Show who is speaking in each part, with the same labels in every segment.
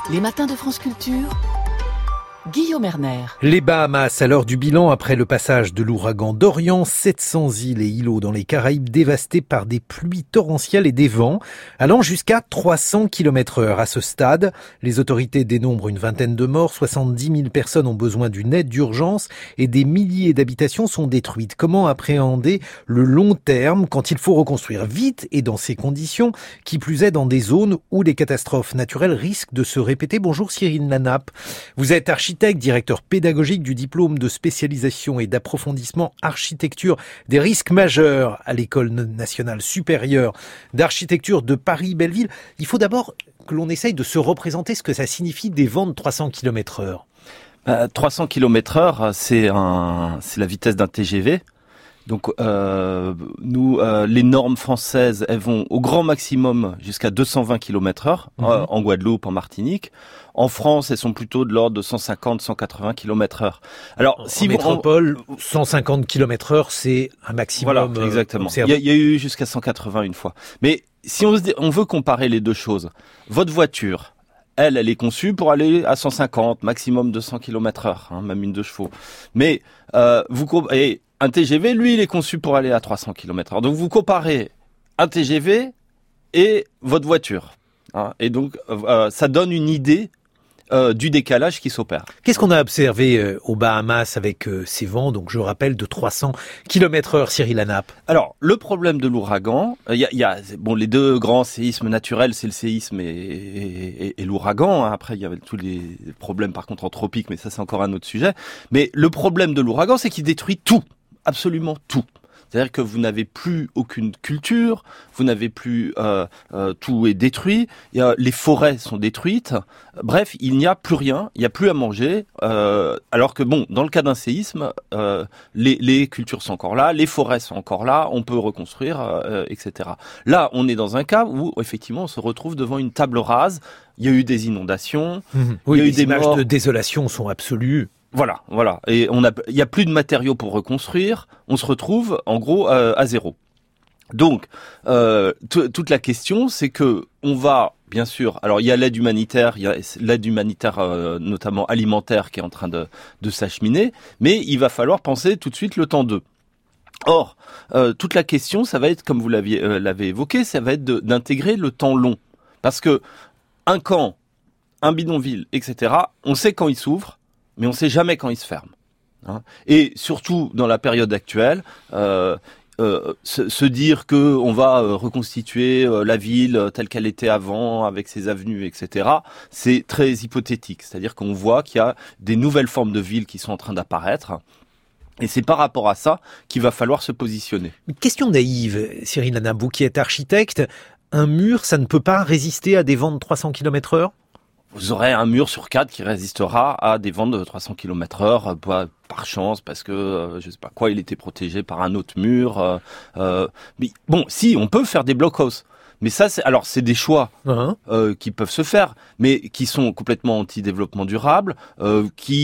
Speaker 1: Les matins de France Culture, Guillaume Erner.
Speaker 2: Les Bahamas, à l'heure du bilan après le passage de l'ouragan Dorian, 700 îles et îlots dans les Caraïbes dévastés par des pluies torrentielles et des vents allant jusqu'à 300 km/h. À ce stade, les autorités dénombrent une vingtaine de morts, 70 000 personnes ont besoin d'une aide d'urgence et des milliers d'habitations sont détruites. Comment appréhender le long terme quand il faut reconstruire vite et dans ces conditions, qui plus est dans des zones où les catastrophes naturelles risquent de se répéter? Bonjour Cyril Lanape, vous êtes architecte, directeur pédagogique du diplôme de spécialisation et d'approfondissement architecture des risques majeurs à l'École nationale supérieure d'architecture de Paris-Belleville. Il faut d'abord que l'on essaye de se représenter ce que ça signifie des vents de 300 km/h.
Speaker 3: 300 km/h, c'est la vitesse d'un TGV. Donc nous, les normes françaises, elles vont au grand maximum jusqu'à 220 km/h en Guadeloupe, en Martinique. En France, elles sont plutôt de l'ordre de 150-180 km/h. Alors,
Speaker 2: en métropole, 150 km/h, c'est un maximum.
Speaker 3: Voilà, exactement. Il y a eu jusqu'à 180 une fois. Mais si on veut comparer les deux choses, votre voiture, elle est conçue pour aller à 150, maximum 200 km/h, même une 2 chevaux. Mais un TGV, lui, il est conçu pour aller à 300 km/h. Donc, vous comparez un TGV et votre voiture. Et donc, ça donne une idée du décalage qui s'opère.
Speaker 2: Qu'est-ce qu'on a observé aux Bahamas avec ces vents, donc je rappelle, de 300 km/h, Cyril Lanape?
Speaker 3: Alors, le problème de l'ouragan, il y a les deux grands séismes naturels, c'est le séisme et l'ouragan. Après, il y avait tous les problèmes, par contre, anthropiques, mais ça, c'est encore un autre sujet. Mais le problème de l'ouragan, c'est qu'il détruit tout. Absolument tout. C'est-à-dire que vous n'avez plus aucune culture, vous n'avez plus tout est détruit, les forêts sont détruites. Bref, il n'y a plus rien, il n'y a plus à manger. Alors que dans le cas d'un séisme, les cultures sont encore là, les forêts sont encore là, on peut reconstruire, etc. Là, on est dans un cas où effectivement, on se retrouve devant une table rase. Il y a eu des inondations,
Speaker 2: oui,
Speaker 3: il y a eu
Speaker 2: des
Speaker 3: morts.
Speaker 2: De désolation sont absolues.
Speaker 3: Voilà. Et il y a plus de matériaux pour reconstruire. On se retrouve, en gros, à zéro. Donc, toute la question, c'est que on va, bien sûr, alors il y a l'aide humanitaire, notamment alimentaire, qui est en train de s'acheminer, mais il va falloir penser tout de suite le temps 2. Or, toute la question, ça va être, comme vous l'avez évoqué, ça va être d'intégrer le temps long. Parce que un camp, un bidonville, etc., on sait quand il s'ouvre, mais on ne sait jamais quand il se ferme. Et surtout dans la période actuelle, se dire que on va reconstituer la ville telle qu'elle était avant, avec ses avenues, etc., c'est très hypothétique. C'est-à-dire qu'on voit qu'il y a des nouvelles formes de villes qui sont en train d'apparaître. Et c'est par rapport à ça qu'il va falloir se positionner.
Speaker 2: Une question naïve, Cyril Lanape, vous qui êtes architecte, un mur, ça ne peut pas résister à des vents de 300 km/h ?
Speaker 3: Vous aurez un mur sur 4 qui résistera à des vents de 300 km/h, par chance, parce que, je sais pas quoi, il était protégé par un autre mur. Mais si, on peut faire des blockhaus. Mais ça, c'est des choix qui peuvent se faire, mais qui sont complètement anti-développement durable. On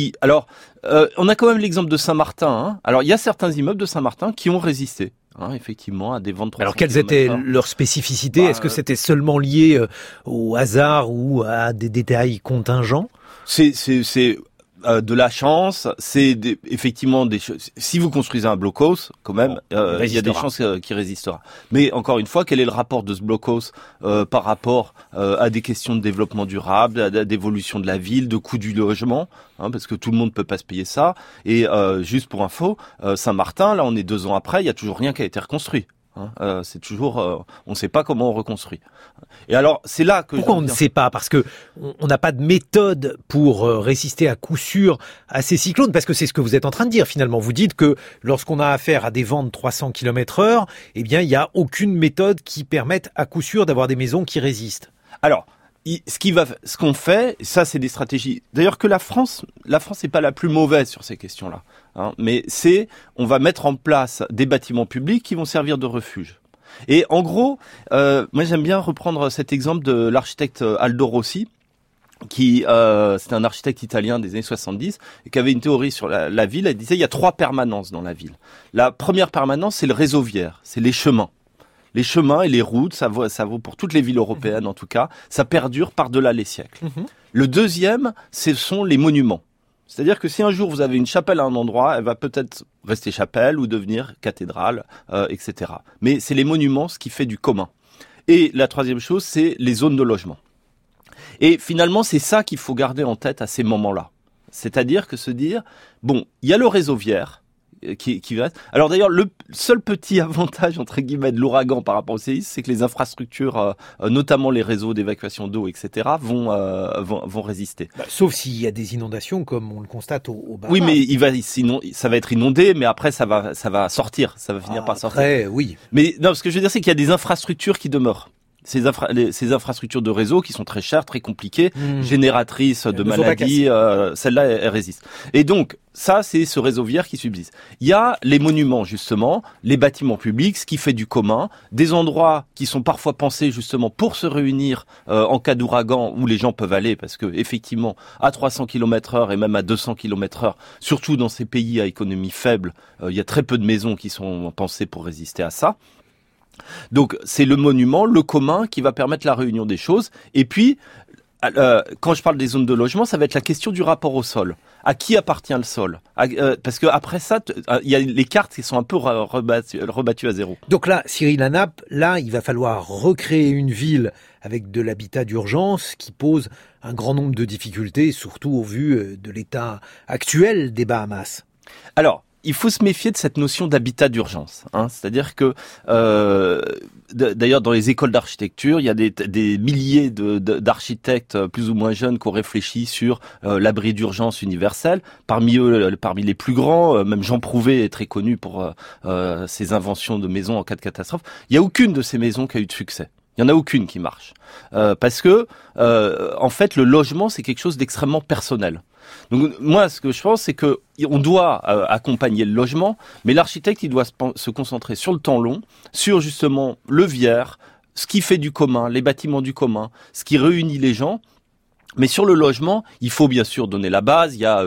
Speaker 3: a quand même l'exemple de Saint-Martin. Alors, il y a certains immeubles de Saint-Martin qui ont résisté. Effectivement, à des vents de 300
Speaker 2: Alors, quelles étaient leurs spécificités? Est-ce que c'était seulement lié au hasard ou à des détails contingents?
Speaker 3: C'est de la chance, c'est effectivement des choses. Si vous construisez un blockhaus, quand même, il y a des chances qu'il résistera. Mais encore une fois, quel est le rapport de ce blockhaus par rapport à des questions de développement durable, d'évolution de la ville, de coût du logement, parce que tout le monde peut pas se payer ça. Et juste pour info, Saint-Martin, là, on est 2 ans après, il y a toujours rien qui a été reconstruit. C'est toujours, on ne sait pas comment on reconstruit. Et alors, c'est là que
Speaker 2: pourquoi on ne sait pas? Parce que on n'a pas de méthode pour résister à coup sûr à ces cyclones. Parce que c'est ce que vous êtes en train de dire finalement. Vous dites que lorsqu'on a affaire à des vents de 300 km/h, il n'y a aucune méthode qui permette à coup sûr d'avoir des maisons qui résistent.
Speaker 3: Alors, ce qu'on fait, ça c'est des stratégies. D'ailleurs que la France n'est pas la plus mauvaise sur ces questions-là. Mais on va mettre en place des bâtiments publics qui vont servir de refuge. Et en gros, moi j'aime bien reprendre cet exemple de l'architecte Aldo Rossi, qui c'était un architecte italien des années 70 et qui avait une théorie sur la ville. Elle disait il y a 3 permanences dans la ville. La première permanence, c'est le réseau viaire, c'est les chemins. Les chemins et les routes, ça vaut pour toutes les villes européennes en tout cas, ça perdure par-delà les siècles. Le deuxième, ce sont les monuments. C'est-à-dire que si un jour vous avez une chapelle à un endroit, elle va peut-être rester chapelle ou devenir cathédrale, etc. Mais c'est les monuments ce qui fait du commun. Et la troisième chose, c'est les zones de logement. Et finalement, c'est ça qu'il faut garder en tête à ces moments-là. C'est-à-dire que se dire, bon, il y a le réseau viaire, qui reste. Alors d'ailleurs, le seul petit avantage entre guillemets de l'ouragan par rapport au séisme, c'est que les infrastructures, notamment les réseaux d'évacuation d'eau, etc., vont résister.
Speaker 2: Sauf s'il y a des inondations, comme on le constate au Bahamas.
Speaker 3: Oui, mais sinon, ça va être inondé, mais après ça va sortir, ça va finir par sortir.
Speaker 2: Après, oui.
Speaker 3: Mais non, ce que je veux dire, c'est qu'il y a des infrastructures qui demeurent. Ces infrastructures de réseau qui sont très chères, très compliquées, génératrices de maladies, celles-là, elles résistent. Et donc, ça, c'est ce réseau viaire qui subsiste. Il y a les monuments, justement, les bâtiments publics, ce qui fait du commun, des endroits qui sont parfois pensés, justement, pour se réunir en cas d'ouragan, où les gens peuvent aller, parce que, effectivement, à 300 km/h et même à 200 km/h, surtout dans ces pays à économie faible, il y a très peu de maisons qui sont pensées pour résister à ça. Donc c'est le monument, le commun qui va permettre la réunion des choses. Et puis, quand je parle des zones de logement, ça va être la question du rapport au sol. À qui appartient le sol ? Parce que après ça, il y a les cartes qui sont un peu rebattues à zéro.
Speaker 2: Donc là, Cyril Hanap, il va falloir recréer une ville avec de l'habitat d'urgence qui pose un grand nombre de difficultés, surtout au vu de l'état actuel des Bahamas.
Speaker 3: Alors, il faut se méfier de cette notion d'habitat d'urgence. C'est-à-dire que, d'ailleurs, dans les écoles d'architecture, il y a des milliers d'architectes plus ou moins jeunes qui ont réfléchi sur l'abri d'urgence universel. Parmi eux, parmi les plus grands, même Jean Prouvé est très connu pour ses inventions de maisons en cas de catastrophe. Il n'y a aucune de ces maisons qui a eu de succès. Il n'y en a aucune qui marche. Parce que, en fait, le logement, c'est quelque chose d'extrêmement personnel. Donc moi, ce que je pense, c'est que on doit accompagner le logement, mais l'architecte, il doit se concentrer sur le temps long, sur justement le viaire, ce qui fait du commun, les bâtiments du commun, ce qui réunit les gens. Mais sur le logement, il faut bien sûr donner la base. Il y a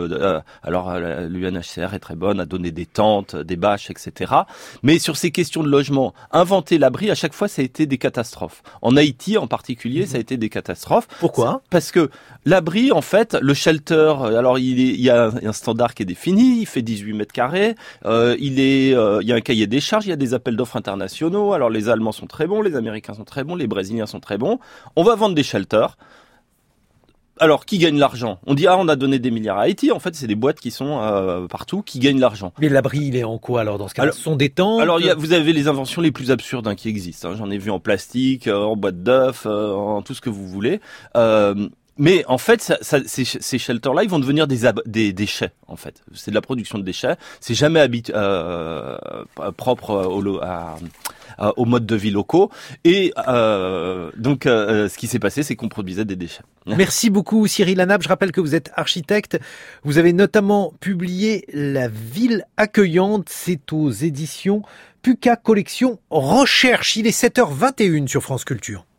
Speaker 3: l'UNHCR est très bonne à donner des tentes, des bâches, etc. Mais sur ces questions de logement, inventer l'abri, à chaque fois, ça a été des catastrophes. En Haïti, en particulier, ça a été des catastrophes.
Speaker 2: Pourquoi ?
Speaker 3: Parce que l'abri, en fait, le shelter, alors il y a un standard qui est défini, il fait 18 mètres carrés, il y a un cahier des charges, il y a des appels d'offres internationaux. Alors les Allemands sont très bons, les Américains sont très bons, les Brésiliens sont très bons. On va vendre des shelters. Alors, qui gagne l'argent ? On dit, on a donné des milliards à Haïti. En fait, c'est des boîtes qui sont partout, qui gagnent l'argent.
Speaker 2: Mais l'abri, il est en quoi alors dans ce cas-là ? Ce sont des tentes ?
Speaker 3: Alors, vous avez les inventions les plus absurdes qui existent. J'en ai vu en plastique, en boîte d'œufs, en tout ce que vous voulez. Mais en fait, ces shelters-là, ils vont devenir des déchets. En fait, c'est de la production de déchets. C'est jamais propre au mode de vie locaux. Et donc, ce qui s'est passé, c'est qu'on produisait des déchets.
Speaker 2: Merci beaucoup Cyril Hanap. Je rappelle que vous êtes architecte. Vous avez notamment publié La ville accueillante. C'est aux éditions Puka Collection Recherche. Il est 7h21 sur France Culture.